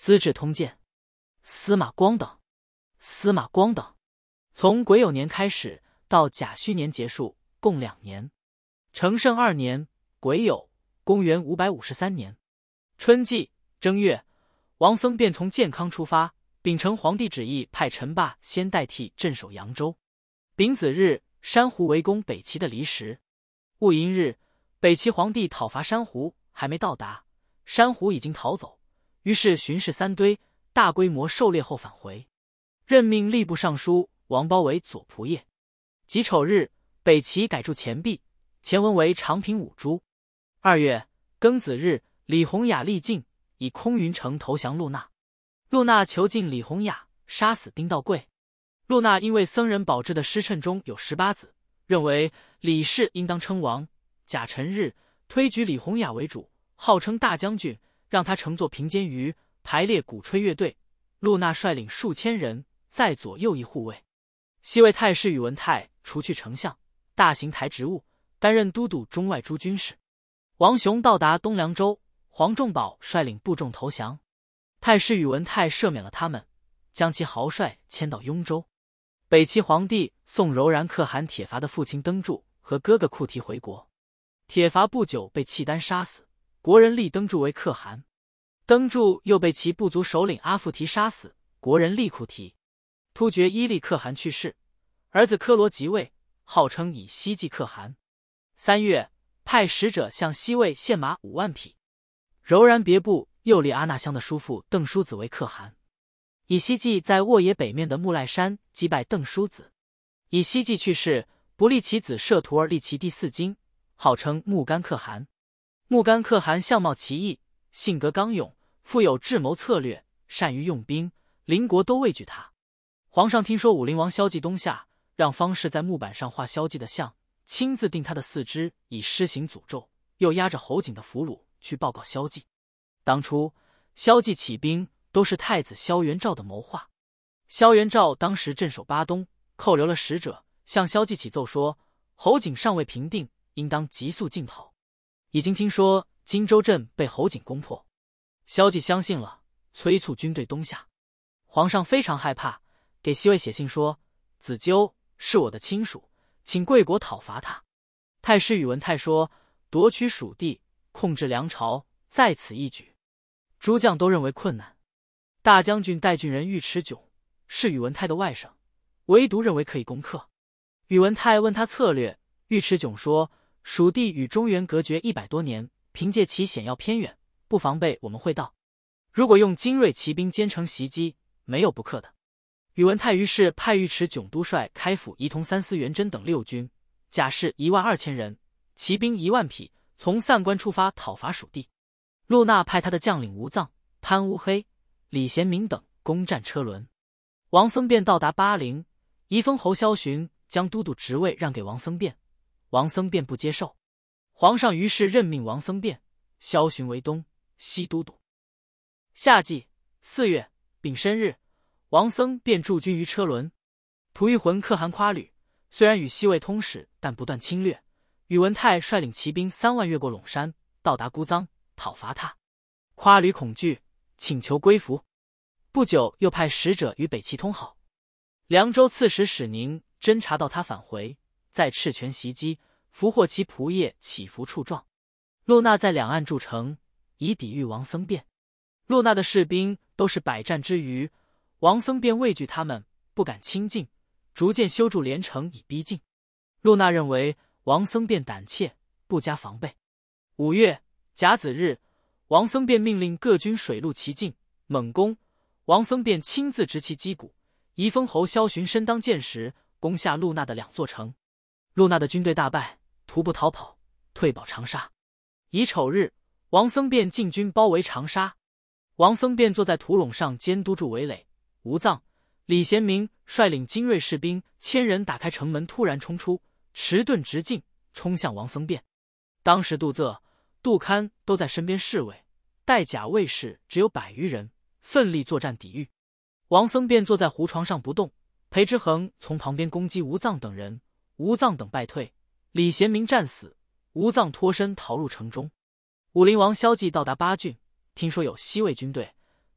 资治通鉴》，司马光等。从癸酉年开始到甲戌年结束，共2年。承圣2年癸酉，公元553年春季正月，王僧便从建康出发，秉承皇帝旨意，派陈霸先代替镇守扬州。丙子日，珊瑚围攻北齐的离石。戊寅日，北齐皇帝讨伐珊瑚还没到达，珊瑚已经逃走，于是巡视三堆，大规模狩猎后返回，任命吏部尚书王褒为左仆射。己丑日，北齐改铸钱币，钱文为长平5铢。2月庚子日，李弘雅力进，以空云城投降陆纳。陆纳囚禁李弘雅，杀死丁道贵。陆纳因为僧人宝志的师称中有18子，认为李氏应当称王。甲辰日，推举李弘雅为主，号称大将军，让他乘坐平监舆，排列鼓吹乐队。陆纳率领数千人在左右翼护卫。西魏太师宇文泰除去丞相、大行台职务，担任都督中外诸军事。王雄到达东凉州，黄仲宝率领部众投降。太师宇文泰赦免了他们，将其豪帅迁到雍州。北齐皇帝送柔然可汗铁伐的父亲登柱和哥哥库提回国。铁伐不久被契丹杀死，国人立登柱为可汗。登柱又被其部族首领阿附提杀死，国人立库提。突厥伊利可汗去世，儿子科罗即位，号称以西继可汗。3月，派使者向西魏献马5万匹。柔然别部又立阿那乡的叔父邓叔子为可汗。以西继在沃野北面的木赖山击败邓叔子。以西继去世，不立其子摄图儿立其第4京，号称木干可汗。木干可汗相貌奇异，性格刚勇，富有智谋策略，善于用兵，邻国都畏惧他。皇上听说武陵王萧纪东下，让方士在木板上画萧纪的像，亲自定他的4肢，以施行诅咒，又押着侯景的俘虏去报告萧纪。当初萧纪起兵都是太子萧元照的谋划。萧元照当时镇守巴东，扣留了使者，向萧纪启奏说，侯景尚未平定，应当急速进讨。已经听说荆州镇被侯景攻破，萧纪相信了，催促军队东下。皇上非常害怕，给西魏写信说，子纠是我的亲属，请贵国讨伐他。太师宇文泰说，夺取蜀地，控制梁朝，在此一举。诸将都认为困难。大将军带郡人尉迟迥是宇文泰的外甥，唯独认为可以攻克。宇文泰问他策略，尉迟迥说，蜀地与中原隔绝100多年，凭借其险要偏远，不防备我们会到。如果用精锐骑兵兼程袭击，没有不克的。宇文泰于是派尉迟迥督率开府仪同三司元贞等6军，甲士12000人，骑兵1万匹，从散关出发讨伐蜀地。陆纳派他的将领吴臧、潘乌黑、李贤明等攻占车轮。王僧辩到达巴陵，宜封侯萧询将都督职位让给王僧辩，王僧辩不接受。皇上于是任命王僧辩、萧询为东西都督。夏季4月丙申日，王僧辩驻军于车轮。吐谷浑可汗夸吕虽然与西魏通使，但不断侵略。宇文泰率领骑兵3万越过陇山，到达姑臧，讨伐他。夸吕恐惧，请求归服。不久又派使者与北齐通好。凉州刺史史宁侦察到他返回，在赤泉袭击，俘获其仆射起伏处状。陆纳在两岸筑城，以抵御王僧辩。陆纳的士兵都是百战之余，王僧辩畏惧他们，不敢亲近，逐渐修筑连城以逼近。陆纳认为王僧辩胆怯，不加防备。5月甲子日，王僧辩命令各军水陆齐进，猛攻。王僧辩亲自执其击鼓，宜封侯萧询身当箭石，攻下陆纳的2座城。陆纳的军队大败，徒步逃跑，退保长沙。乙丑日，王僧辩进军包围长沙。王僧辩坐在土垄上监督住围垒。吴臧、李贤明率领精锐士兵1000人打开城门，突然冲出，迟钝直进，冲向王僧辩。当时杜仄、杜堪都在身边侍卫，带甲卫士只有100余人，奋力作战抵御。王僧辩坐在胡床上不动，裴之衡从旁边攻击吴臧等人，吴臧等败退，李贤明战死，吴臧脱身逃入城中。武陵王萧纪到达巴郡，听说有西魏军队，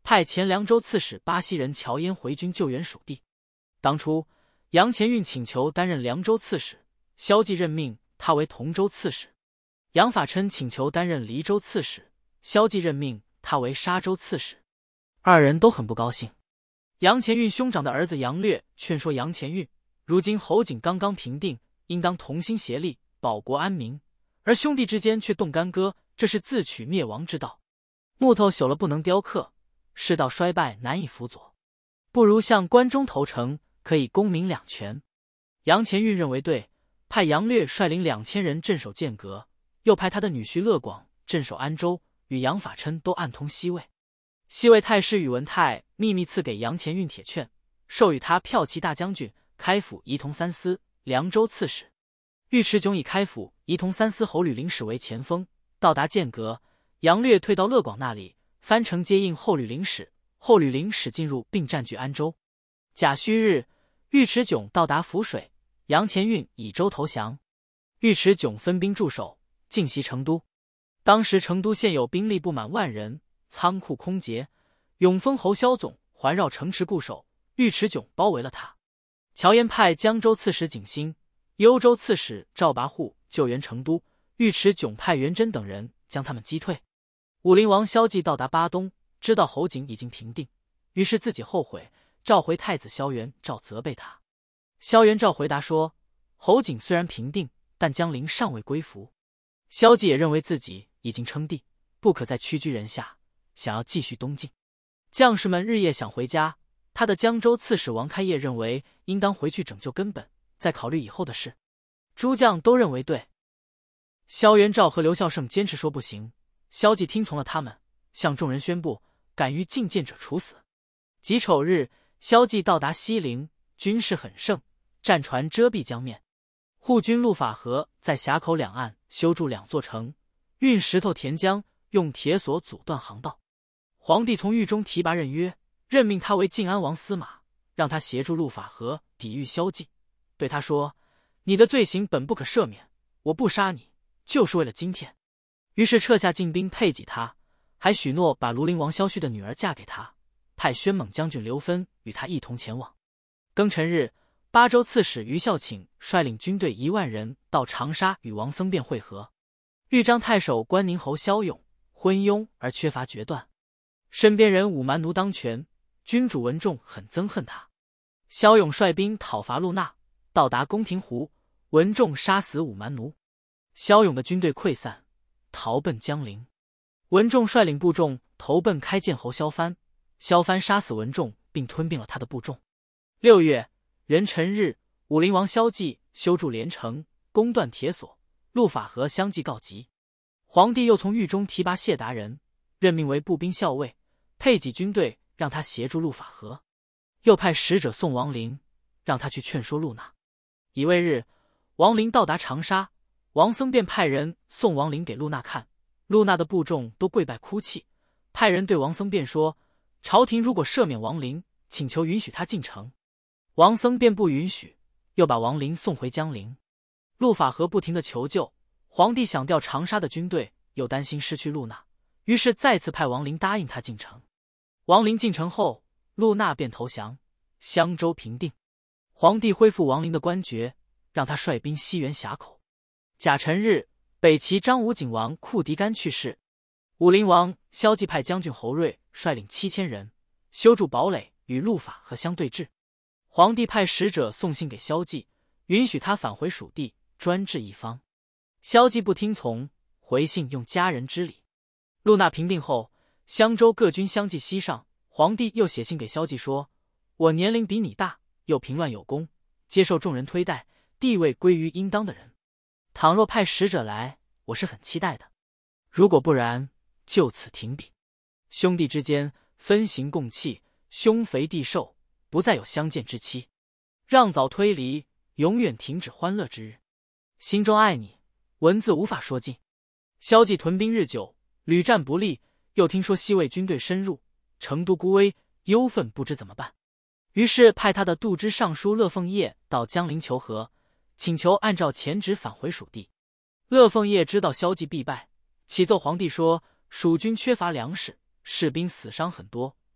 派前凉州刺史巴西人乔淹回军救援蜀地。当初杨前运请求担任凉州刺史，萧纪任命他为同州刺史；杨法琛请求担任黎州刺史，萧纪任命他为沙州刺史。二人都很不高兴。杨前运兄长的儿子杨略劝说杨前运，如今侯景刚刚平定，应当同心协力保国安民，而兄弟之间却动干戈，这是自取灭亡之道。木头朽了不能雕刻，世道衰败难以辅佐，不如向关中投诚，可以公民两全。杨前运认为对，派杨略率领2000人镇守剑阁，又派他的女婿乐广镇守安州，与杨法琛都暗通西魏。西魏太师宇文泰秘密赐给杨前运铁券，授予他骠骑大将军、开府仪同三司、凉州刺史。尉迟迥以开府仪同三司侯吕陵使为前锋，到达剑阁，杨略退到乐广那里，翻城接应后吕陵使，后吕陵使进入并占据安州。甲戌日，尉迟迥到达涪水，杨前运以州投降。尉迟迥分兵驻守，进袭成都。当时成都现有兵力不满万人，仓库空竭，永丰侯萧总环绕城池固守，尉迟迥包围了他。乔淹派江州刺史景兴、幽州刺史赵跋扈救援成都，尉迟迥派元贞等人将他们击退。武陵王萧纪到达巴东，知道侯景已经平定，于是自己后悔，召回太子萧元赵责备他。萧元赵回答说，侯景虽然平定，但江陵尚未归服。萧纪也认为自己已经称帝，不可再屈居人下，想要继续东进。将士们日夜想回家，他的江州刺史王开业认为应当回去拯救根本，再考虑以后的事。诸将都认为对。萧元赵和刘孝胜坚持说不行，萧纪听从了他们，向众人宣布，敢于进谏者处死。己丑日，萧纪到达西陵，军势很盛，战船遮蔽江面。护军陆法和在峡口两岸修筑2座城，运石头填江，用铁索阻断航道。皇帝从狱中提拔任约，任命他为晋安王司马，让他协助陆法和抵御萧纪，对他说，你的罪行本不可赦免，我不杀你就是为了今天。于是撤下禁兵配给他，还许诺把庐陵王萧绪的女儿嫁给他，派宣猛将军刘芬与他一同前往。庚辰日，巴州刺史于孝请率领军队1万人到长沙与王僧辩会合。豫章太守关宁侯萧勇昏庸而缺乏决断，身边人武蛮奴当权，君主文仲很憎恨他。萧勇率兵讨伐陆纳，到达宫廷湖，文仲杀死武蛮奴，萧勇的军队溃散，逃奔江陵。文仲率领部众投奔开建侯萧藩，萧藩杀死文仲，并吞并了他的部众。6月壬辰日，武陵王萧纪修筑连城，攻断铁索，陆法和相继告急。皇帝又从狱中提拔谢达人，任命为步兵校尉，配给军队，让他协助陆法和。又派使者送王陵，让他去劝说陆纳。乙未日，王陵到达长沙，王僧便派人送王陵给陆纳看，陆纳的部众都跪拜哭泣，派人对王僧便说，朝廷如果赦免王陵，请求允许他进城。王僧便不允许，又把王陵送回江陵。陆法和不停地求救，皇帝想调长沙的军队，又担心失去陆纳，于是再次派王陵答应他进城。王陵进城后，陆纳便投降，襄州平定。皇帝恢复王陵的官爵，让他率兵西援峡口。甲辰日，北齐张武景王库迪干去世。武陵王萧纪派将军侯瑞率领7000人修筑堡垒，与陆法和相对峙。皇帝派使者送信给萧纪，允许他返回蜀地，专治一方。萧纪不听从，回信用家人之礼。陆纳平定后，襄州各军相继西上，皇帝又写信给萧纪说，我年龄比你大，又平乱有功，接受众人推戴，地位归于应当的人。倘若派使者来，我是很期待的，如果不然，就此停笔。兄弟之间分行共弃，兄肥弟瘦，不再有相见之期，让早推离，永远停止欢乐之日。心中爱你，文字无法说尽。萧纪屯兵日久，屡战不利，又听说西魏军队深入，成都孤危，忧愤不知怎么办，于是派他的度支尚书乐凤业到江陵求和，请求按照前旨返回蜀地。乐凤业知道萧纪必败，启奏皇帝说，蜀军缺乏粮食，士兵死伤很多，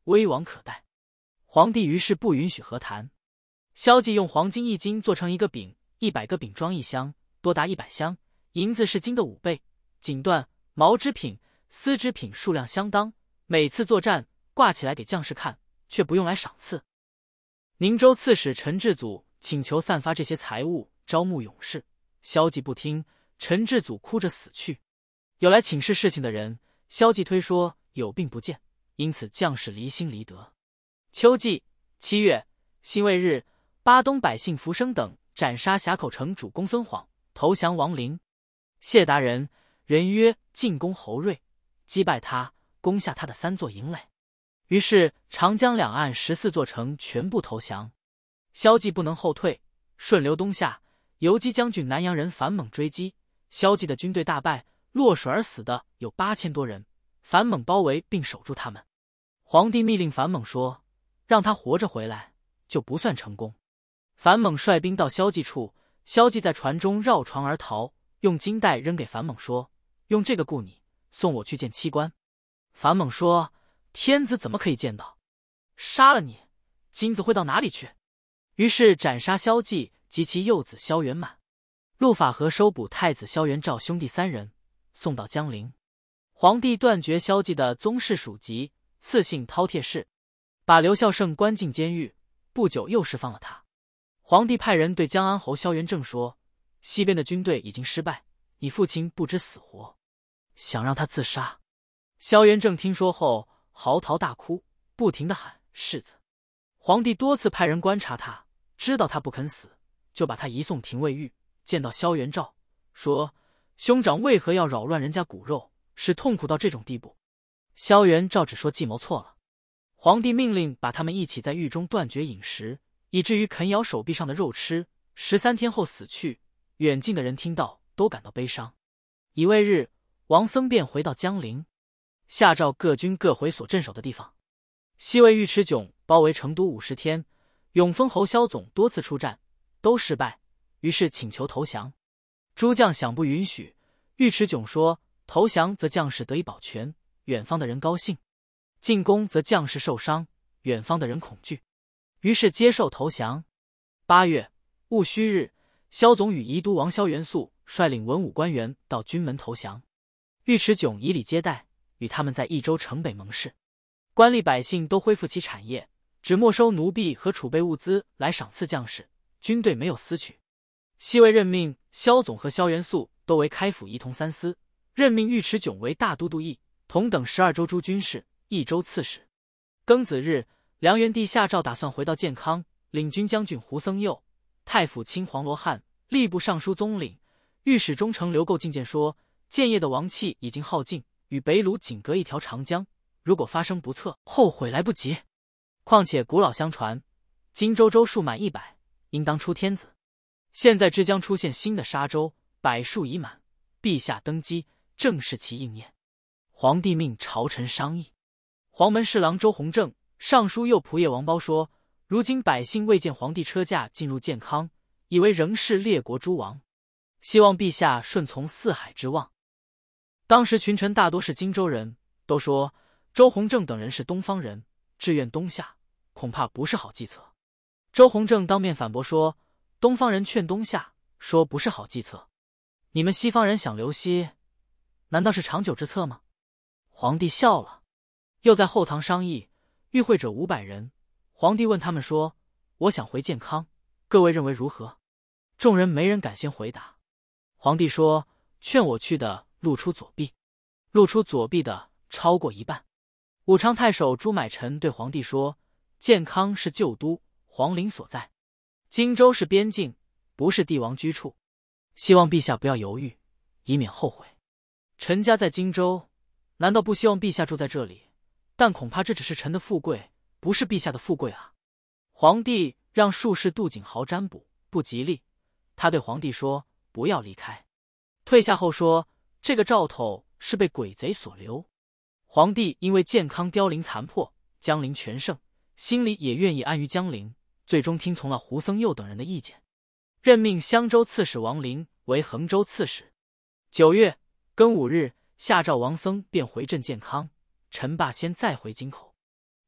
威王可待。皇帝于是不允许和谈。萧纪用黄金1斤做成一个饼，100个饼装1箱，多达100箱，银子是金的5倍，锦缎、毛织品、丝织品数量相当，每次作战挂起来给将士看，却不用来赏赐。宁州刺史陈志祖请求散发这些财物，招募勇士，萧纪不听，陈志祖哭着死去。有来请示事情的人，萧纪推说有病不见，因此将士离心离德。秋季7月辛未日，巴东百姓浮生等斩杀峡口城主公孙晃，投降王陵。谢达人，人曰进攻侯瑞，击败他，攻下他的3座营垒。于是长江两岸14座城全部投降。萧纪不能后退，顺流东下，游击将军南阳人樊猛追击，萧纪的军队大败，落水而死的有8000多人，樊猛包围并守住他们。皇帝密令樊猛说，让他活着回来，就不算成功。樊猛率兵到萧纪处，萧纪在船中绕船而逃，用金带扔给樊猛说，用这个雇你，送我去见七官。樊猛说，天子怎么可以见到？杀了你，金子会到哪里去？于是斩杀萧纪及其幼子萧元满。陆法和收捕太子萧元昭兄弟3人，送到江陵。皇帝断绝萧纪的宗室属籍，赐姓饕餮氏，把刘孝胜关进监狱，不久又释放了他。皇帝派人对江安侯萧元正说，西边的军队已经失败，你父亲不知死活，想让他自杀。萧元正听说后嚎啕大哭，不停地喊世子。皇帝多次派人观察他，知道他不肯死，就把他移送廷尉狱，见到萧元昭，说兄长为何要扰乱人家骨肉，使痛苦到这种地步？萧元昭只说计谋错了。皇帝命令把他们一起在狱中断绝饮食，以至于啃咬手臂上的肉吃，13天后死去。远近的人听到都感到悲伤。乙未日，王僧便回到江陵，下诏各军各回所镇守的地方。西魏尉迟迥包围成都50天，永丰侯萧总多次出战，都失败，于是请求投降。诸将想不允许，尉迟迥说，投降则将士得以保全，远方的人高兴；进攻则将士受伤，远方的人恐惧。于是接受投降。8月戊戌日，萧总与宜都王萧元素率领文武官员到军门投降。尉迟迥以礼接待，与他们在益州城北盟誓。官吏百姓都恢复其产业，只没收奴婢和储备物资来赏赐将士，军队没有私取。西魏任命萧总和萧元素都为开府仪同3司，任命尉迟迥为大都督议，同等12州诸军事，益州刺史。庚子日，梁元帝下诏打算回到建康，领军将军胡僧佑、太府卿黄罗汉、吏部尚书宗领、御史中丞刘构进谏说，建业的王气已经耗尽，与北虏仅隔一条长江，如果发生不测，后悔来不及。况且古老相传，荆州州数满100，应当出天子。现在之将出现新的沙州，百数已满，陛下登基，正是其应验。皇帝命朝臣商议。黄门侍郎周弘正、尚书右仆射王褒说，如今百姓未见皇帝车驾进入建康，以为仍是列国诸王，希望陛下顺从四海之望。当时群臣大多是荆州人，都说周弘正等人是东方人，志愿东下，恐怕不是好计策。周弘正当面反驳说，东方人劝东下，说不是好计策，你们西方人想留西，难道是长久之策吗？皇帝笑了，又在后堂商议，与会者500人。皇帝问他们说，我想回建康，各位认为如何？众人没人敢先回答。皇帝说，劝我去的露出左臂，露出左臂的超过一半。武昌太守朱买臣对皇帝说，建康是旧都，皇陵所在，荆州是边境，不是帝王居处，希望陛下不要犹豫，以免后悔。臣家在荆州，难道不希望陛下住在这里？但恐怕这只是臣的富贵，不是陛下的富贵啊。皇帝让术士杜景豪占卜，不吉利。他对皇帝说，不要离开。退下后说，这个兆头是被鬼贼所留。皇帝因为建康凋零残破，江陵全盛，心里也愿意安于江陵，最终听从了胡僧佑等人的意见，任命襄州刺史王林为衡州刺史。9月庚午日，下诏王僧便回镇建康，陈霸先再回京口。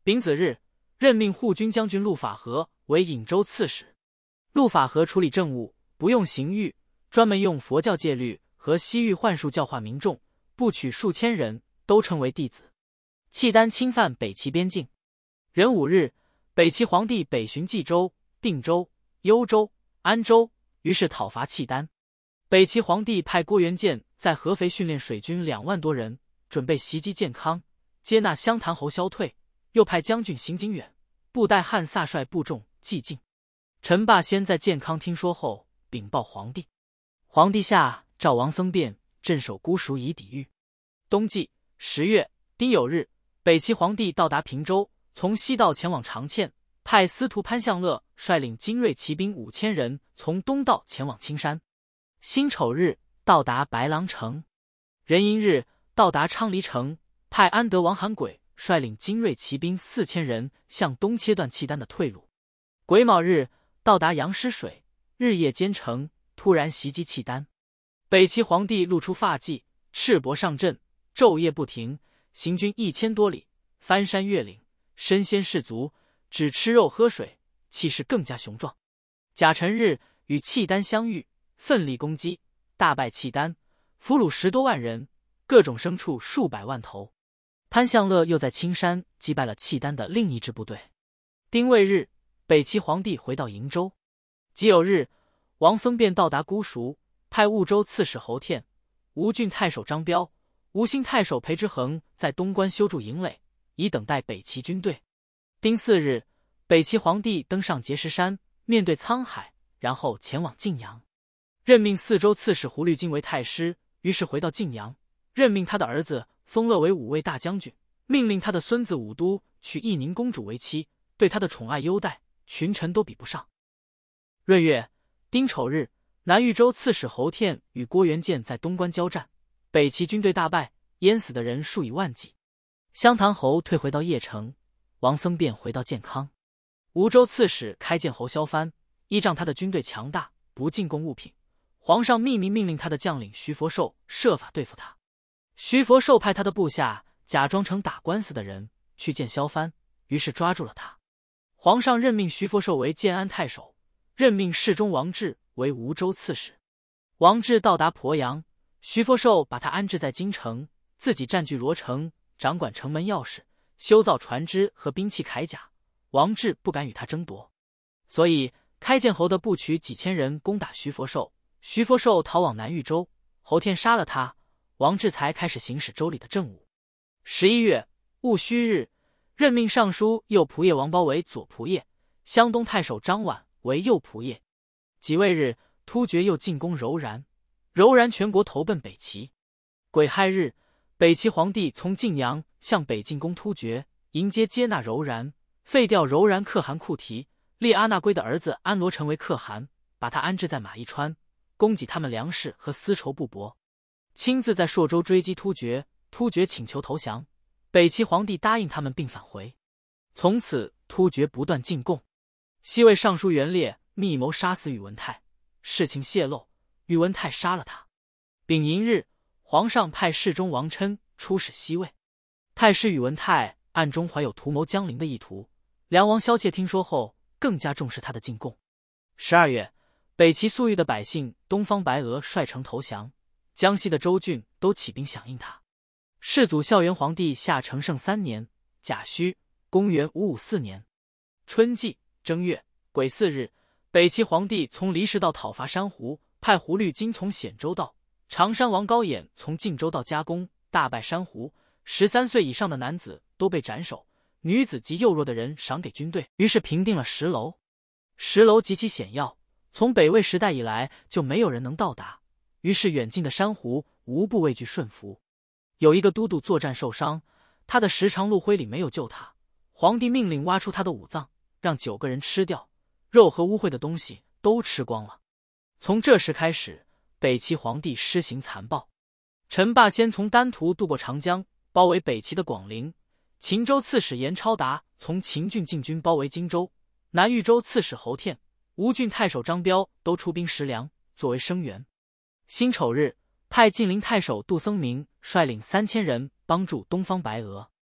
丙子日，任命护军将军陆法和为颍州刺史。陆法和处理政务，不用刑狱，专门用佛教戒律和西域幻术教化民众，不取数千人，都称为弟子。契丹侵犯北齐边境，壬午日，北齐皇帝北巡冀州、定州、幽州、安州，于是讨伐契丹。北齐皇帝派郭元建在合肥训练水军2万多人，准备袭击建康，接纳湘潭侯萧退，又派将军邢景远、布袋汉萨率部众继晋。陈霸先在建康听说后，禀报皇帝。皇帝下诏王僧辩镇守姑孰以抵御。冬季10月丁酉日，北齐皇帝到达平州，从西道前往长堑，派司徒潘向乐率领精锐骑兵5000人从东道前往青山。辛丑日到达白狼城，壬寅日到达昌黎城，派安德王韩轨率领精锐骑兵4000人向东切断契丹的退路。癸卯日到达阳湿水，日夜兼程，突然袭击契丹。北齐皇帝露出发髻，赤膊上阵，昼夜不停，行军1000多里，翻山越岭，身先士卒，只吃肉喝水，气势更加雄壮。甲辰日与契丹相遇，奋力攻击，大败契丹，俘虏10多万人，各种牲畜数百万头。潘向乐又在青山击败了契丹的另一支部队。丁未日，北齐皇帝回到瀛州。己酉日，王僧辩到达姑孰，派婺州刺史侯恬、吴郡太守张彪、吴兴太守裴之衡在东关修筑营垒，以等待北齐军队。丁巳日，北齐皇帝登上碣石山，面对沧海，然后前往晋阳。任命4州刺史胡律金为太师，于是回到晋阳，任命他的儿子封乐为武卫大将军，命令他的孙子武都娶义宁公主为妻，对他的宠爱优待，群臣都比不上。闰月丁丑日，南豫州刺史侯恬与郭元建在东关交战，北齐军队大败，淹死的人数以万计。湘潭侯退回到邺城，王僧辩回到建康。吴州刺史开建侯萧藩依仗他的军队强大，不进贡物品，皇上秘密命令他的将领徐佛寿设法对付他。徐佛寿派他的部下假装成打官司的人去见萧藩，于是抓住了他。皇上任命徐佛寿为建安太守，任命侍中王志为吴州刺史。王志到达鄱阳，徐佛寿把他安置在京城，自己占据罗城，掌管城门钥匙，修造船只和兵器铠甲。王志不敢与他争夺，所以开建侯的部曲几千人攻打徐佛寿，徐佛寿逃往南豫州，侯恬杀了他，王志才开始行使州里的政务。11月戊戌日，任命尚书右仆射王褒为左仆射，湘东太守张琬为右仆射。己未日，突厥又进攻柔然，柔然全国投奔北齐。癸亥日，北齐皇帝从晋阳向北进攻突厥，迎接接纳柔然，废掉柔然可汗库提，立阿那圭的儿子安罗成为可汗，把他安置在马邑川，供给他们粮食和丝绸布帛。亲自在朔州追击突厥，突厥请求投降，北齐皇帝答应他们并返回。从此突厥不断进贡。西魏尚书元烈密谋杀死宇文泰，事情泄露，宇文泰杀了他。丙寅日，皇上派侍中王琛出使西魏。太师宇文泰暗中怀有图谋江陵的意图，梁王萧怯听说后更加重视他的进贡。12月，北齐粟裕的百姓东方白俄率城投降，江西的州郡都起兵响应他。世祖孝元皇帝下承圣3年甲戌，公元554年春季正月癸巳日，北齐皇帝从离石道讨伐珊瑚，派胡律金从显州道，常山王高演从晋州道加攻，大败珊瑚。13岁以上的男子都被斩首，女子及幼弱的人赏给军队，于是平定了石楼。石楼极其险要，从北魏时代以来就没有人能到达，于是远近的珊瑚无不畏惧顺服。有一个都督作战受伤，他的10长鹿灰里没有救他，皇帝命令挖出他的五脏，让9个人吃掉，肉和污秽的东西都吃光了。从这时开始，北齐皇帝施行残暴。陈霸先从丹徒渡过长江，包围北齐的广陵。秦州刺史严超达从秦郡进军包围荆州。南豫州刺史侯恬、吴郡太守张彪都出兵食粮，作为声援。辛丑日，派晋陵太守杜僧明率领3000人帮助东方白俄。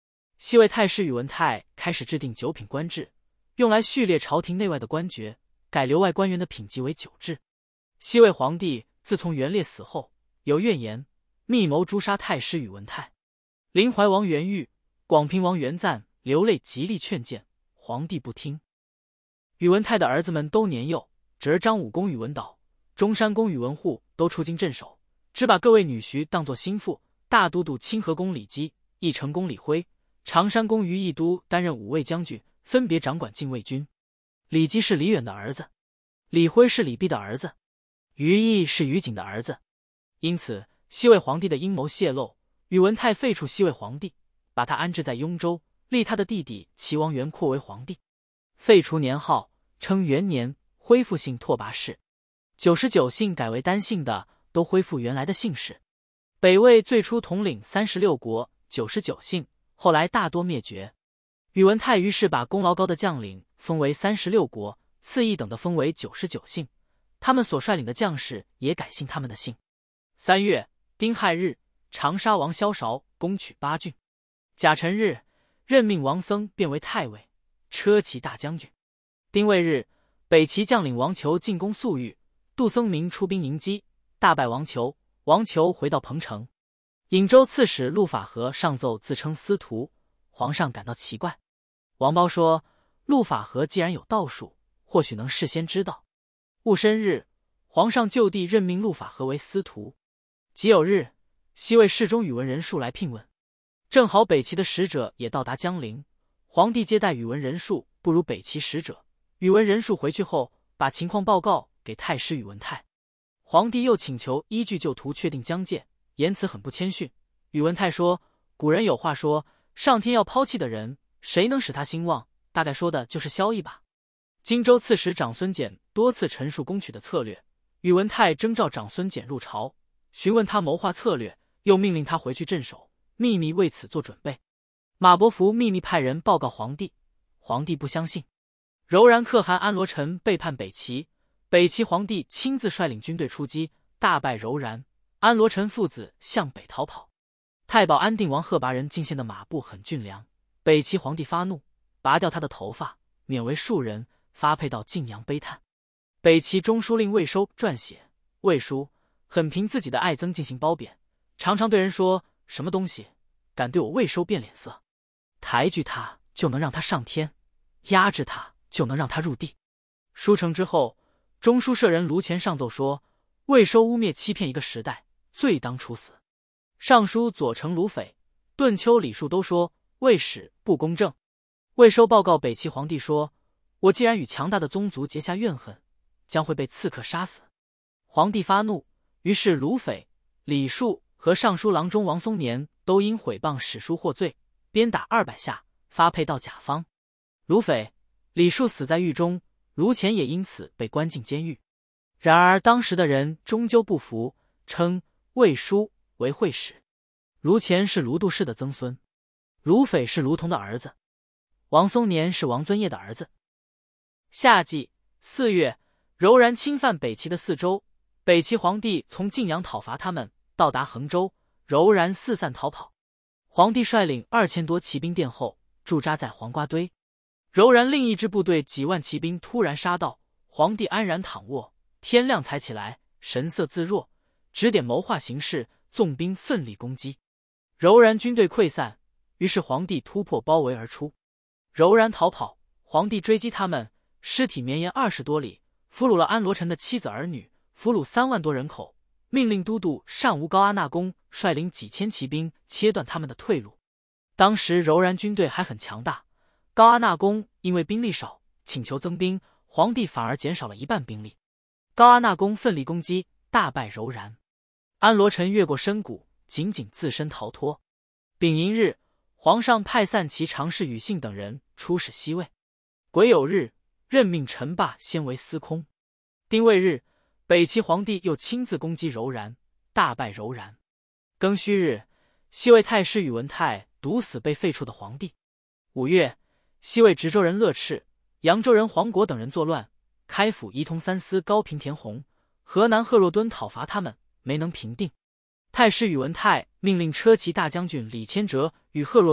西魏太师宇文泰开始制定九品官制，用来序列朝廷内外的官爵，改留外官员的品级为九制。西魏皇帝自从元烈死后，有怨言，密谋诛杀太师宇文泰。临淮王元玉、广平王元赞流泪极力劝谏，皇帝不听。宇文泰的儿子们都年幼，侄儿张武公宇文导、中山公宇文护都出京镇守，只把各位女婿当作心腹。大都督清河公李基、义成公李辉、常山公于义都担任五卫将军，分别掌管禁卫军。李基是李远的儿子，李辉是李弼的儿子，于毅是于景的儿子。因此西魏皇帝的阴谋泄露，宇文泰废黜西魏皇帝，把他安置在雍州，立他的弟弟齐王元阔为皇帝。废除年号，称元年，恢复姓拓跋氏。99姓改为单姓的都恢复原来的姓氏。北魏最初统领36国，99姓，后来大多灭绝。宇文泰于是把功劳高的将领封为36国，次一等的封为99姓，他们所率领的将士也改姓他们的姓。3月，丁亥日，长沙王萧韶攻取巴郡。甲辰日，任命王僧变为太尉、车骑大将军。丁未日，北齐将领王求进攻粟裕，杜僧明出兵迎击，大败王求。王求回到彭城。颍州刺史陆法和上奏自称司徒，皇上感到奇怪。王褒说，陆法和既然有道术，或许能事先知道。戊申日，皇上就地任命陆法和为司徒。己酉日，西魏侍中宇文仁术来聘问，正好北齐的使者也到达江陵，皇帝接待宇文仁术不如北齐使者。宇文仁术回去后，把情况报告给太师宇文泰。皇帝又请求依据旧图确定疆界，言辞很不谦逊。宇文泰说，古人有话说，上天要抛弃的人，谁能使他兴旺？大概说的就是萧绎吧。荆州刺史长孙简多次陈述攻取的策略，宇文泰征召长孙简入朝，询问他谋划策略，又命令他回去镇守，秘密为此做准备。马伯符秘密派人报告皇帝，皇帝不相信。柔然可汗安罗陈背叛北齐，北齐皇帝亲自率领军队出击，大败柔然、安罗陈父子向北逃跑。太保安定王贺拔人进献的马步很俊良，北齐皇帝发怒，拔掉他的头发，免为庶人，发配到晋阳悲叹。北齐中书令魏收撰写魏书，很凭自己的爱憎进行褒贬，常常对人说，什么东西敢对我魏收变脸色，抬举他就能让他上天，压制他就能让他入地。书成之后，中书舍人卢乾上奏说，魏收污蔑欺骗一个时代，罪当处死。尚书左丞卢斐、顿丘李树都说魏使不公正。魏收报告北齐皇帝说，我既然与强大的宗族结下怨恨，将会被刺客杀死。皇帝发怒，于是卢斐、李树和尚书郎中王松年都因毁谤史书获罪，鞭打200下，发配到甲方。卢斐、李树死在狱中，卢乾也因此被关进监狱。然而当时的人终究不服，称魏书为会使。卢乾是卢度氏的曾孙，卢斐是卢仝的儿子，王松年是王遵业的儿子。夏季4月，柔然侵犯北齐的4州，北齐皇帝从晋阳讨伐他们，到达衡州，柔然四散逃跑。皇帝率领2000多骑兵殿后，驻扎在黄瓜堆。柔然另一支部队几万骑兵突然杀到，皇帝安然躺卧，天亮才起来，神色自若，指点谋划形势，纵兵奋力攻击。柔然军队溃散，于是皇帝突破包围而出。柔然逃跑，皇帝追击他们，尸体绵延20多里，俘虏了安罗陈的妻子儿女，俘虏3万多人口，命令都督单吴高阿那公率领几千骑兵切断他们的退路。当时柔然军队还很强大，高阿那公因为兵力少，请求增兵，皇帝反而减少了1半兵力。高阿那公奋力攻击，大败柔然。安罗陈越过深谷，仅仅自身逃脱。丙寅日，皇上派散骑常侍宇信等人出使西魏。癸酉日，任命陈霸先为司空。丁未日，北齐皇帝又亲自攻击柔然，大败柔然。庚戌日，西魏太师宇文泰毒死被废黜的皇帝。5月，西魏直州人乐赤、扬州人黄国等人作乱，开府仪同三司高平田弘、河南贺若敦讨伐他们，没能平定。太师宇文泰命令车骑大将军李谦哲与贺若敦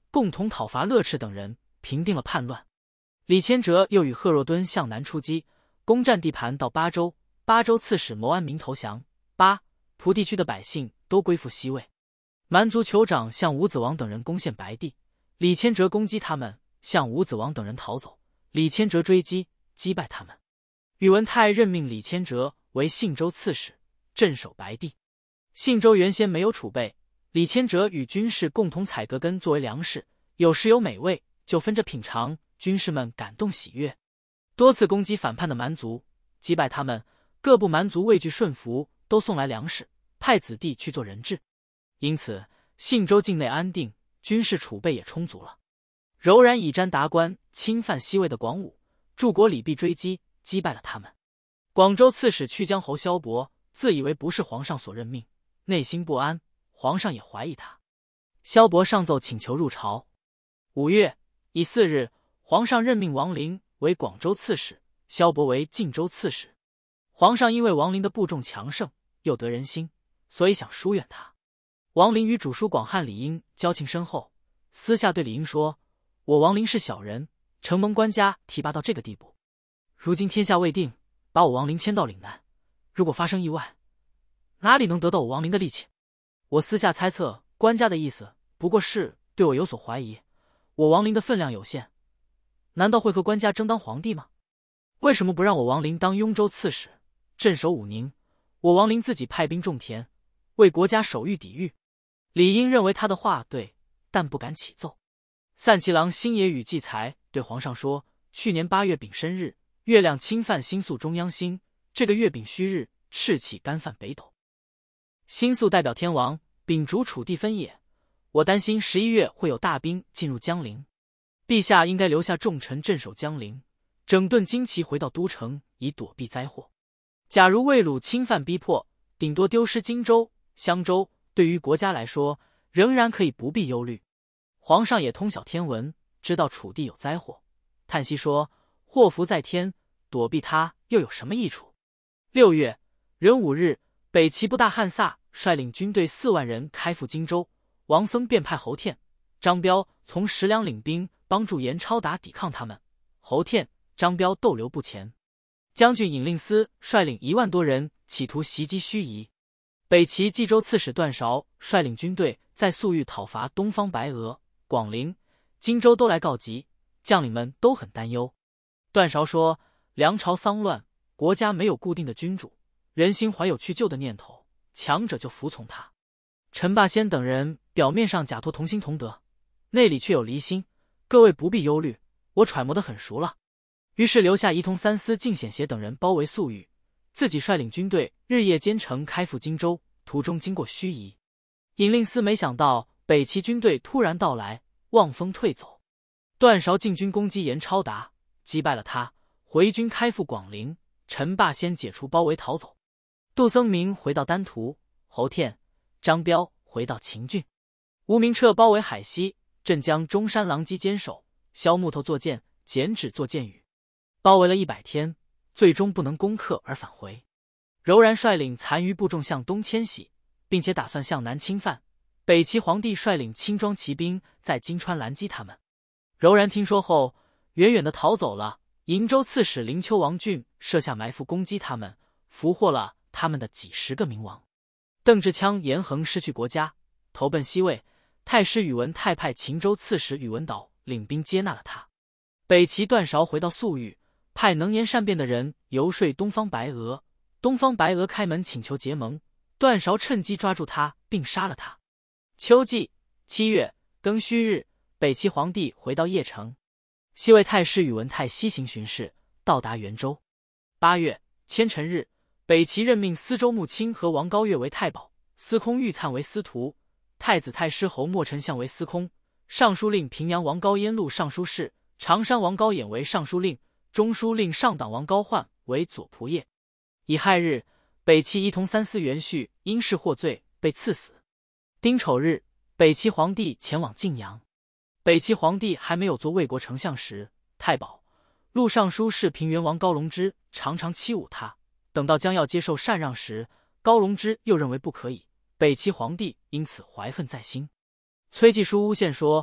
共同讨伐乐赤等人，平定了叛乱。李谦哲又与贺若敦向南出击，攻占地盘到巴州，巴州刺史牟安民投降，蒲地区的百姓都归附西魏。蛮族酋长向武子王等人攻陷白地，李谦哲攻击他们，向武子王等人逃走，李谦哲追击，击败他们。宇文泰任命李谦哲为信州刺史，镇守白地。信州原先没有储备，李谦哲与军士共同采割根作为粮食，有时有美味，就分着品尝，军士们感动喜悦，多次攻击反叛的蛮族，击败他们。各部蛮族畏惧顺服，都送来粮食，派子弟去做人质。因此信州境内安定，军事储备也充足了。柔然以詹达官侵犯西魏的广武，柱国李弼追击，击败了他们。广州刺史曲江侯萧伯自以为不是皇上所任命，内心不安，皇上也怀疑他。萧伯上奏请求入朝。5月乙巳日，皇上任命王陵为广州刺史，萧伯为晋州刺史。皇上因为王陵的部众强盛，又得人心，所以想疏远他。王陵与主书广汉李英交情深厚，私下对李英说：“我王陵是小人，承蒙官家提拔到这个地步，如今天下未定，把我王陵迁到岭南，如果发生意外，哪里能得到我王陵的力气？我私下猜测，官家的意思不过是对我有所怀疑。我王陵的分量有限，难道会和官家争当皇帝吗？为什么不让我王陵当雍州刺史，镇守武宁？我王陵自己派兵种田，为国家守御抵御。”李英认为他的话对，但不敢起奏。散骑郎星野与季才对皇上说：“去年8月丙申日，月亮侵犯星宿中央星，这个月丙戌日，赤气干犯北斗。星宿代表天王，丙主楚地分野。我担心11月会有大兵进入江陵，陛下应该留下重臣镇守江陵，整顿旌旗回到都城，以躲避灾祸。假如魏虏侵犯逼迫，顶多丢失荆州、襄州，对于国家来说，仍然可以不必忧虑。”皇上也通晓天文，知道楚地有灾祸，叹息说：“祸福在天，躲避他又有什么益处？”6月壬午日，北齐部大汉萨率领军队4万人开赴荆州，王僧便派侯天、张彪从石梁领兵帮助严超达抵抗他们，侯天、张彪逗留不前。将军尹令思率领1万多人企图袭击盱眙。北齐冀州刺史段韶率领军队在粟裕讨伐东方白俄、广陵、荆州都来告急，将领们都很担忧。段韶说：“梁朝丧乱，国家没有固定的君主，人心怀有去救的念头，强者就服从他。陈霸先等人表面上假托同心同德，内里却有离心，各位不必忧虑，我揣摩得很熟了。”于是留下仪同三司靳显协等人包围粟裕，自己率领军队日夜兼程开赴荆州，途中经过盱眙。尹令思没想到北齐军队突然到来，望风退走。段韶进军攻击严超达，击败了他，回军开赴广陵。陈霸先解除包围逃走。杜僧明回到丹徒，侯天、张彪回到秦郡。吴明彻包围海西，镇江中山狼藉坚守，削木头做剑，剪纸做剑雨。包围了100天，最终不能攻克而返回。柔然率领残余部众向东迁徙，并且打算向南侵犯。北齐皇帝率领轻装骑兵在金川拦击他们。柔然听说后，远远地逃走了。瀛州刺史灵丘王俊设下埋伏攻击他们，俘获了他们的几10个明王。邓志羌严衡失去国家，投奔西魏。太师宇文泰派秦州刺史宇文导领兵接纳了他。北齐段韶回到粟裕，派能言善辩的人游说东方白俄。东方白俄开门请求结盟，段韶趁机抓住他，并杀了他。秋季7月庚戌日，北齐皇帝回到邺城。西魏太师宇文泰西行巡视，到达元州。8月迁辰日，北齐任命司州穆钦和王高岳为太保，司空玉粲为司徒，太子太师侯莫丞相为司空，尚书令平阳王高焉录尚书事，常山王高衍为尚书令，中书令上党王高焕为左仆射。乙亥日，北齐仪同三司元绪因事获罪，被赐死。丁丑日，北齐皇帝前往晋阳。北齐皇帝还没有做魏国丞相时，太保、录尚书事平原王高龙之常常欺侮他。等到将要接受禅让时，高龙之又认为不可以，北齐皇帝因此怀恨在心。崔继书诬陷说，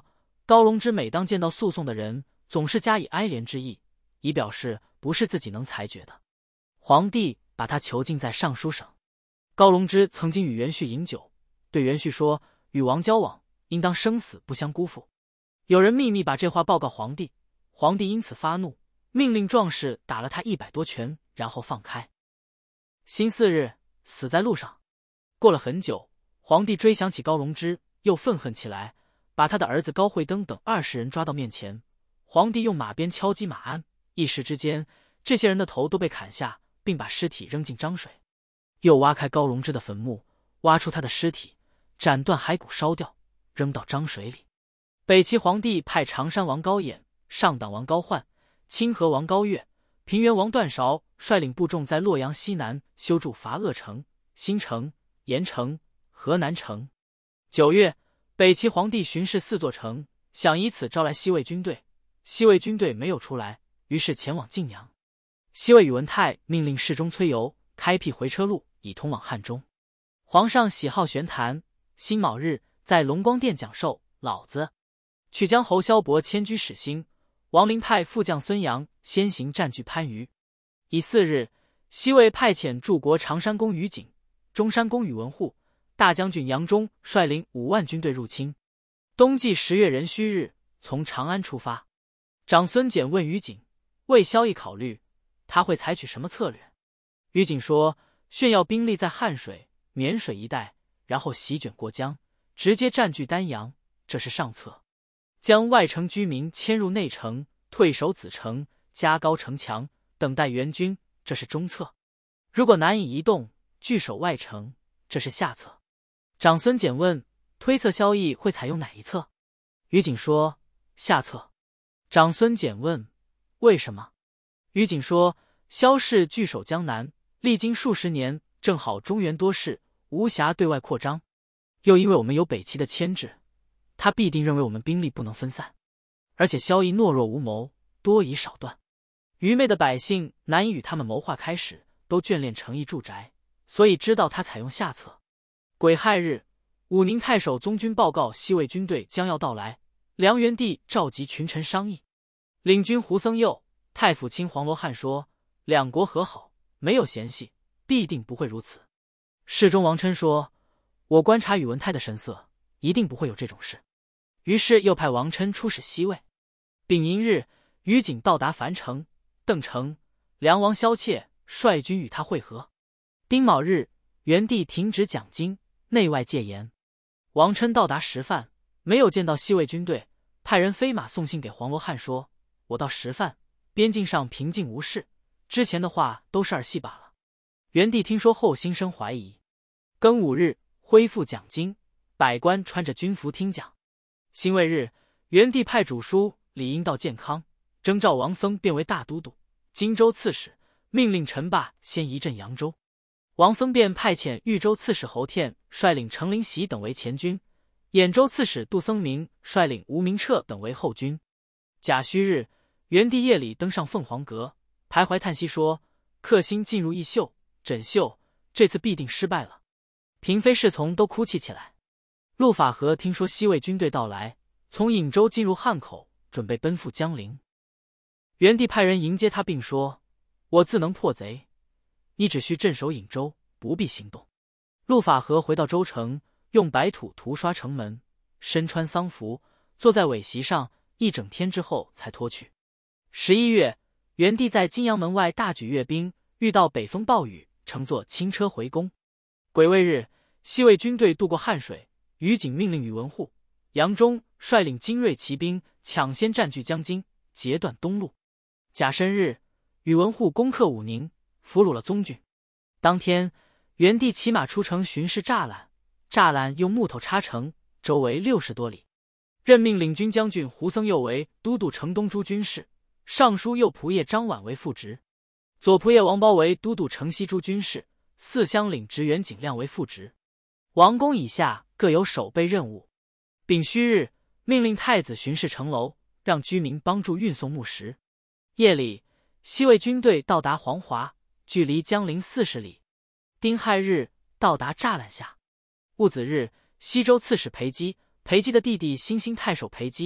高荣之每当见到诉讼的人，总是加以哀怜之意，以表示不是自己能裁决的。皇帝把他囚禁在尚书省。高荣之曾经与元旭饮酒，对元旭说：“与王交往，应当生死不相辜负。”有人秘密把这话报告皇帝，皇帝因此发怒，命令壮士打了他100多拳，然后放开。辛巳日，死在路上。过了很久，皇帝追想起高荣之，又愤恨起来，把他的儿子高惠登等20人抓到面前。皇帝用马鞭敲击马鞍，一时之间，这些人的头都被砍下，并把尸体扔进漳水。又挖开高荣之的坟墓，挖出他的尸体，斩断骸骨烧掉，扔到漳水里。北齐皇帝派常山王高衍、上党王高焕、清河王高岳、平原王段韶率领部众在洛阳西南修筑伐鄂城、新城、盐城、河南城。9月，北齐皇帝巡视4座城，想以此招来西魏军队。西魏军队没有出来，于是前往晋阳。西魏宇文泰命令侍中崔繇开辟回车路，以通往汉中。皇上喜好玄谈，辛卯日在龙光殿讲授老子。曲江侯萧伯迁居始兴，王陵派副将孙阳先行占据番禺。乙巳日，西魏派遣驻国常山公于景、中山公宇文护、大将军杨忠率领5万军队入侵。冬季10月壬戌日，从长安出发。长孙简问于景，为萧绎考虑，他会采取什么策略？于景说：炫耀兵力在汉水、沔水一带，然后席卷过江，直接占据丹阳，这是上策。将外城居民迁入内城，退守子城，加高城墙，等待援军，这是中策。如果难以移动，据守外城，这是下策。长孙简问，推测萧绎会采用哪一策？于景说：下策。长孙简问，为什么？于景说：萧氏据守江南，历经数十年，正好中原多事，无暇对外扩张。又因为我们有北齐的牵制，他必定认为我们兵力不能分散，而且萧绎懦弱无谋，多疑少断，愚昧的百姓难以与他们谋划开始，都眷恋诚意住宅，所以知道他采用下策。癸亥日，武宁太守宗军报告西魏军队将要到来，梁元帝召集群臣商议。领军胡僧佑、太府卿黄罗汉说：两国和好，没有嫌隙，必定不会如此。侍中王琛说：我观察宇文泰的神色，一定不会有这种事。于是又派王琛出使西魏。丙寅日，于景到达樊城，邓城、梁王萧妾率军与他会合。丁卯日，元帝停止讲经，内外戒严。王琛到达什范，没有见到西魏军队，派人飞马送信给黄罗汉说：我到什范，边境上平静无事，之前的话都是儿戏罢了。元帝听说后心生怀疑。庚午日，恢复讲经，百官穿着军服听讲。辛未日，元帝派主书李应到建康，征召王僧变为大都督、荆州刺史，命令陈霸先移镇扬州。王僧便派遣豫州刺史侯天率领程灵喜等为前军，兖州刺史杜僧明率领吴明彻等为后军。甲戌日，元帝夜里登上凤凰阁，徘徊叹息说：克星进入义秀、枕秀，这次必定失败了。嫔妃侍从都哭泣起来。陆法和听说西魏军队到来，从颍州进入汉口，准备奔赴江陵。元帝派人迎接他，并说：我自能破贼，你只需镇守颍州，不必行动。陆法和回到州城，用白土涂刷城门，身穿丧服，坐在尾席上一整天之后才脱去。11月，元帝在金阳门外大举阅兵，遇到北风暴雨，乘坐轻车回宫。癸未日，西魏军队渡过汉水，于景命令宇文护、杨忠率领精锐骑兵抢先占据江津，截断东路。甲申日，宇文护攻克武宁，俘虏了宗俊。当天，元帝骑马出城巡视栅栏，栅栏用木头插成，周围60多里。任命领军将军胡僧佑为都督城东诸军事，尚书右仆射张琬为副职，左仆射王褒为都督城西诸军事，四乡领职员景亮为副职。王公以下各有守备任务。丙戌日，命令太子巡视城楼，让居民帮助运送木石。夜里，西魏军队到达黄华，距离江陵40里。丁亥日，到达栅栏下。戊子日，西州刺史裴基的弟弟新兴太守裴基、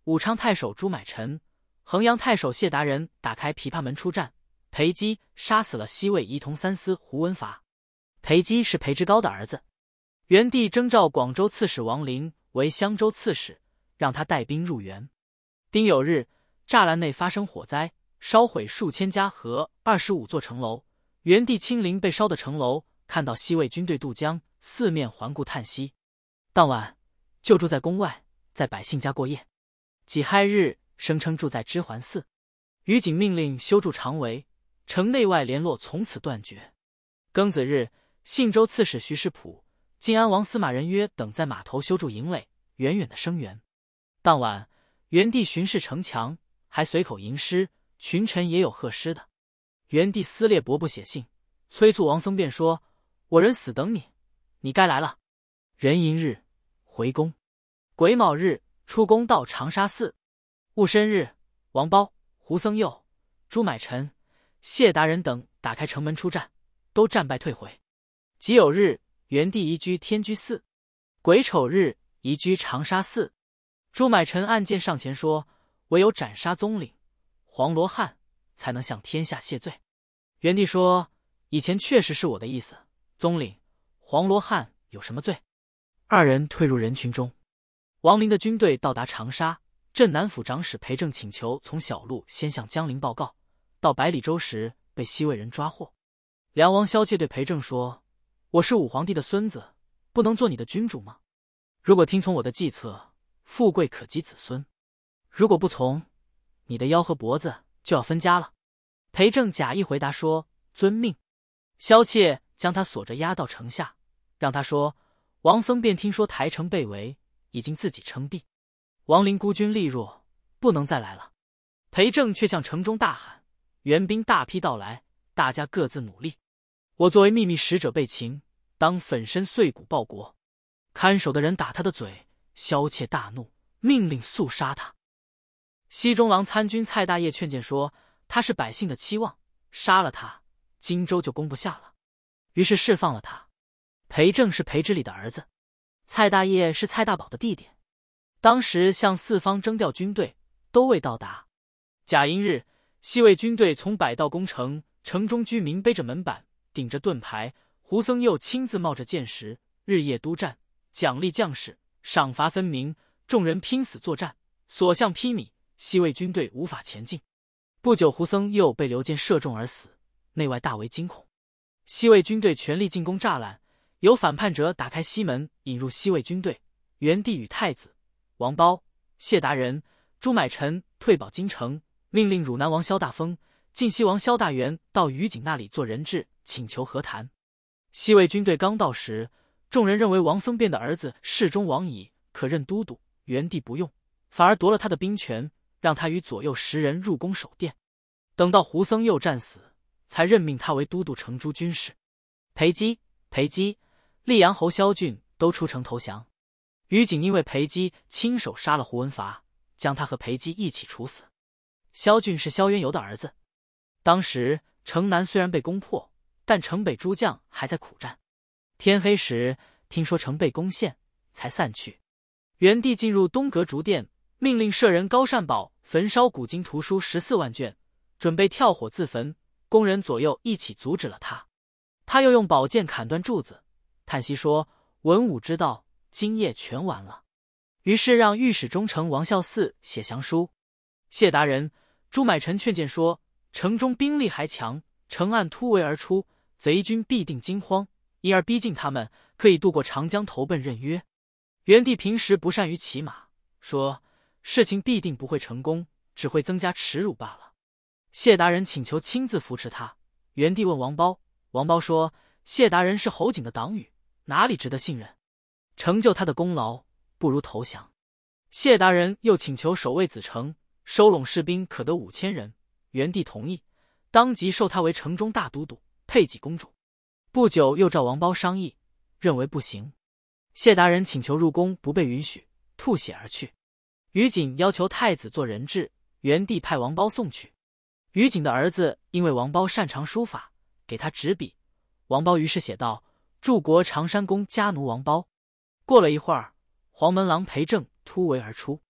武昌太守朱买臣、衡阳太守谢达人打开琵琶门出战，裴基杀死了西魏仪同三司胡文伐。裴基是裴之高的儿子。元帝征召广州刺史王林为襄州刺史，让他带兵入援。丁酉日，栅栏内发生火灾，烧毁数千家和25座城楼。元帝亲临被烧的城楼，看到西魏军队渡江，四面环顾叹息。当晚就住在宫外，在百姓家过夜。己亥日，声称住在知桓寺。于景命令修筑长围，城内外联络从此断绝。庚子日，信州刺史徐世普、晋安王司马仁约等在码头修筑营垒，远远的声援。当晚，元帝巡视城墙，还随口吟诗，群臣也有贺诗的。元帝撕裂帛布写信，催促王僧辩说：“我人死等你，你该来了。”壬寅日，回宫。癸卯日，出宫到长沙寺。戊申日，王褒、胡僧佑、朱买臣、谢达人等打开城门出战，都战败退回。己酉日，元帝移居天居寺。癸丑日，移居长沙寺。朱买臣暗箭上前说：“唯有斩杀宗领、黄罗汉，才能向天下谢罪。”元帝说：“以前确实是我的意思，宗领、黄罗汉有什么罪？”二人退入人群中。王林的军队到达长沙，镇南府长史裴正请求从小路先向江陵报告，到百里洲时被西魏人抓获。梁王萧切对裴正说：“我是武皇帝的孙子，不能做你的君主吗？如果听从我的计策，富贵可及子孙；如果不从，你的腰和脖子就要分家了。”裴正假意回答说：“遵命。”萧切将他锁着押到城下，让他说：“王僧辩听说台城被围，已经自己称帝。王林孤军力弱，不能再来了。”裴正却向城中大喊：“援兵大批到来，大家各自努力。我作为秘密使者被擒，当粉身碎骨报国。”看守的人打他的嘴，萧切大怒，命令速杀他。西中郎参军蔡大业劝谏说：“他是百姓的期望，杀了他，荆州就攻不下了。”于是释放了他。裴正是裴之礼的儿子，蔡大业是蔡大宝的弟弟。当时向四方征调军队，都未到达。甲寅日，西魏军队从百道攻城，城中居民背着门板，顶着盾牌，胡僧佑亲自冒着箭石，日夜督战，奖励将士，赏罚分明，众人拼死作战，所向披靡，西魏军队无法前进。不久，胡僧佑被刘坚射中而死，内外大为惊恐。西魏军队全力进攻栅栏，有反叛者打开西门，引入西魏军队。元帝与太子、王褒、谢达人、朱买臣退保京城，命令汝南王萧大丰、晋西王萧大元到于景那里做人质，请求和谈。西魏军队刚到时，众人认为王僧辩的儿子世中王乙可任都督，元帝不用，反而夺了他的兵权，让他与左右10人入宫守殿。等到胡僧佑战死，才任命他为都督成诸军事。裴基、溧阳侯萧俊都出城投降。于景因为裴基亲手杀了胡文伐，将他和裴基一起处死。萧俊是萧渊游的儿子。当时城南虽然被攻破，但城北诸将还在苦战。天黑时，听说城被攻陷，才散去。元帝进入东阁逐殿，命令舍人高善宝焚烧古今图书14万卷，准备跳火自焚。工人左右一起阻止了他。他又用宝剑砍断柱子，叹息说：“文武之道，今夜全完了。”于是让御史中丞王孝嗣写降书。谢达人、朱买臣劝谏说：“城中兵力还强，城岸突围而出，贼军必定惊慌，因而逼近他们，可以渡过长江投奔任约。”元帝平时不善于骑马，说事情必定不会成功，只会增加耻辱罢了。谢达人请求亲自扶持他。元帝问王褒，王褒说：“谢达人是侯景的党羽，哪里值得信任？成就他的功劳，不如投降。”谢达人又请求守卫子城，收拢士兵可得5000人。元帝同意，当即授他为城中大都督，配给公主。不久又召王褒商议，认为不行。谢达人请求入宫，不被允许，吐血而去。于景要求太子做人质，元帝派王褒送去。于景的儿子因为王褒擅长书法，给他执笔。王褒于是写道：“柱国长山公家奴王褒。”过了一会儿，黄门郎裴正突围而出。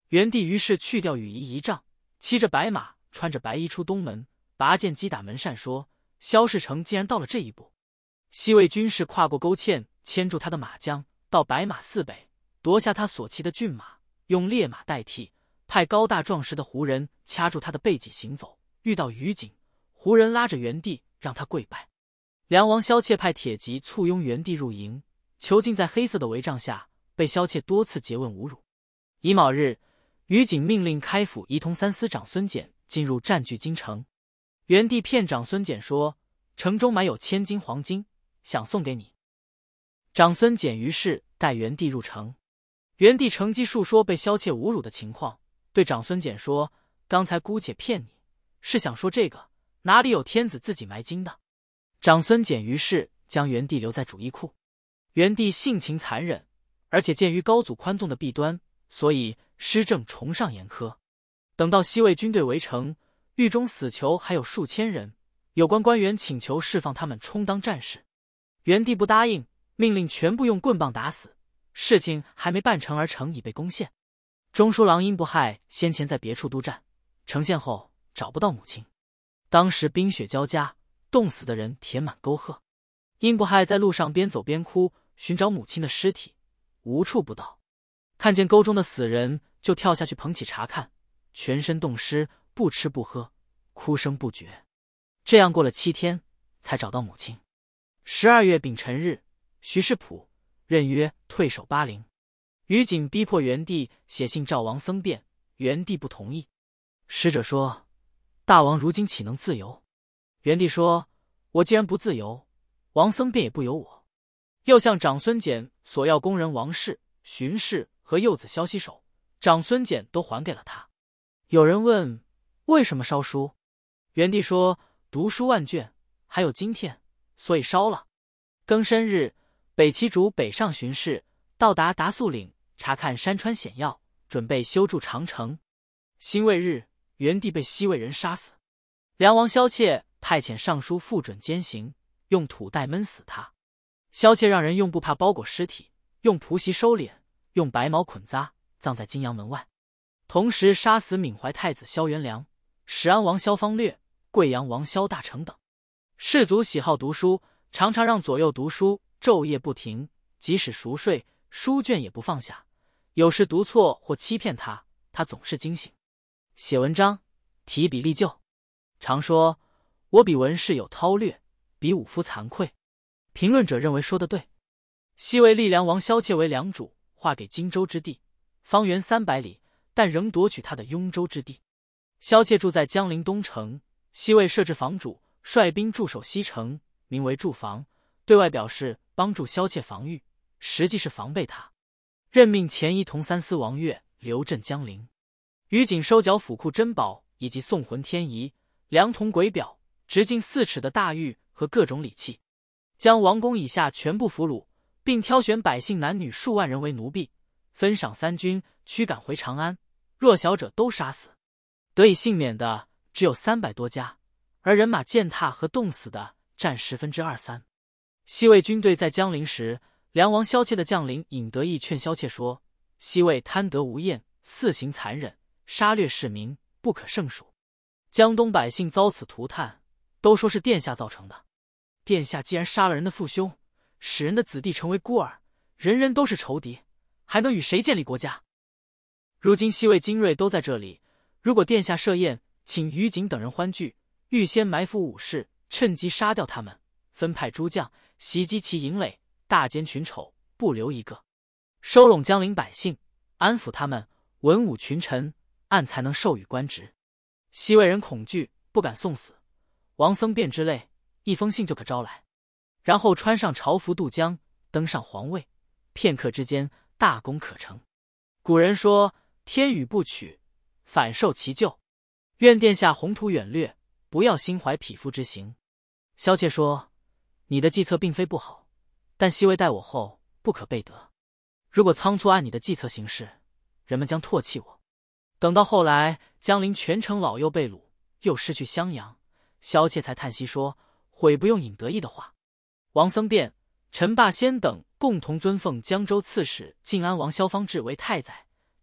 元帝于是去掉羽仪仪仗，骑着白马，穿着白衣出东门，拔剑击打门扇，说：“萧世成竟然到了这一步！”西魏军士跨过沟堑，牵住他的马缰，到白马寺北，夺下他所骑的骏马，用烈马代替，派高大壮实的胡人掐住他的背脊行走。遇到于景，胡人拉着元帝让他跪拜。梁王萧妾派铁骑簇拥元帝入营，囚禁在黑色的帷帐下，被萧妾多次诘问侮辱。乙卯日，于景命令开府仪同三司长孙简进入占据京城。元帝骗长孙简说，城中埋有1000斤黄金，想送给你。长孙简于是带元帝入城。元帝乘机述说被萧妾侮辱的情况，对长孙简说：“刚才姑且骗你，是想说这个，哪里有天子自己埋金的？”长孙简于是将元帝留在主衣库。元帝性情残忍，而且鉴于高祖宽纵的弊端，所以施政崇尚严苛。等到西魏军队围城，狱中死囚还有数千人，有关官员请求释放他们充当战士，元帝不答应，命令全部用棍棒打死。事情还没办成，而城已被攻陷。中书郎殷不害先前在别处督战，城陷后找不到母亲。当时冰雪交加，冻死的人填满沟壑。殷不害在路上边走边哭，寻找母亲的尸体，无处不到。看见沟中的死人，就跳下去捧起查看，全身冻湿，不吃不喝，哭声不绝。这样过了7天，才找到母亲。12月丙辰日，徐世普任约退守巴陵。于景逼迫元帝写信召王僧辩，元帝不同意。使者说：“大王如今岂能自由？”元帝说：“我既然不自由，王僧辩也不由我。”又向长孙简索要宫人王氏、荀氏和幼子萧息手，长孙简都还给了他。有人问为什么烧书，元帝说：“读书万卷，还有今天，所以烧了。”庚申日，北齐主北上巡视，到达达素岭，查看山川险要，准备修筑长城。辛未日，元帝被西魏人杀死。梁王萧妾派遣尚书傅准监刑，用土袋闷死他。萧妾让人用布帕包裹尸体，用蒲席收敛，用白毛捆扎，葬在金阳门外。同时杀死闽怀太子萧元良、始安王萧方略、贵阳王萧大成等。士族喜好读书，常常让左右读书，昼夜不停，即使熟睡，书卷也不放下。有时读错或欺骗他，他总是惊醒。写文章，提笔立就，常说：“我比文士有韬略，比武夫惭愧。”评论者认为说得对。西魏立梁王萧妾为梁主，划给荆州之地，方圆300里，但仍夺取他的雍州之地。萧妾住在江陵东城，西魏设置房主，率兵驻守西城，名为驻防，对外表示帮助萧妾防御，实际是防备他。任命前仪同三司王悦留镇江陵。于景收缴府库珍宝以及送魂天仪、良铜鬼表、直径4尺的大玉和各种礼器，将王宫以下全部俘虏，并挑选百姓男女数万人为奴婢，分赏3军，驱赶回长安，弱小者都杀死。得以幸免的只有300多家，而人马践踏和冻死的占3/10。西魏军队在江陵时，梁王萧妾的将领尹得意劝萧妾说：“西魏贪得无厌，肆行残忍，杀掠市民，不可胜数。江东百姓遭此涂炭，都说是殿下造成的。殿下既然杀了人的父兄，使人的子弟成为孤儿，人人都是仇敌，还能与谁建立国家？如今西魏精锐都在这里，如果殿下设宴，请于景等人欢聚，预先埋伏武士，趁机杀掉他们，分派诸将袭击其营垒，大歼群丑，不留一个，收拢江陵百姓，安抚他们，文武群臣，按才能授予官职。西魏人恐惧，不敢送死。王僧辩之类，一封信就可招来，然后穿上朝服渡江，登上皇位，片刻之间，大功可成。古人说：“天与不取，反受其咎。”愿殿下宏图远略，不要心怀匹夫之行。萧妾说：“你的计策并非不好，但西魏待我后不可背德。如果仓促按你的计策行事，人们将唾弃我。”等到后来，江陵全城老幼被掳，又失去襄阳，萧妾才叹息说：“悔不用尹得意的话。”王僧辩、陈霸先等共同尊奉江州刺史晋安王萧方智为太宰，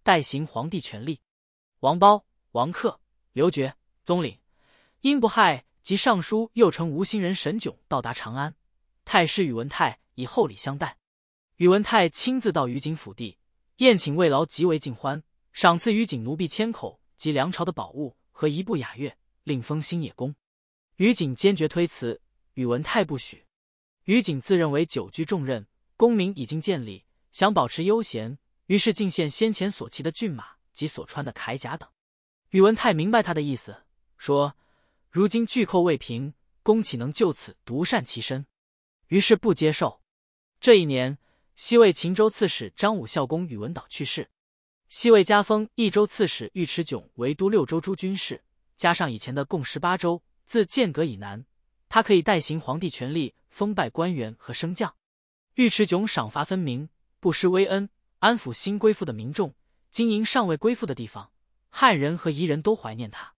代行皇帝权力。王褒、王克、刘觉、宗领、英不害及尚书右丞吴兴人沈炯到达长安，太师宇文泰以厚礼相待。宇文泰亲自到于景府邸，宴请慰劳极为尽欢，赏赐于景奴婢1000口及梁朝的宝物和1部雅乐，另封新野公。于景坚决推辞，宇文泰不许。于景自认为久居重任，功名已经建立，想保持悠闲，于是进献先前所骑的骏马及所穿的铠甲等。宇文泰明白他的意思，说：如今巨寇未平，公岂能就此独善其身？于是不接受。这一年，西魏秦州刺史张武孝公宇文导去世，西魏加封益州刺史尉迟迥为都6州诸军事，加上以前的共18州，自剑阁以南，他可以代行皇帝权力，封拜官员和升将。尉迟迥赏罚分明，不施威恩，安抚新归附的民众，经营尚未归附的地方，汉人和夷人都怀念他。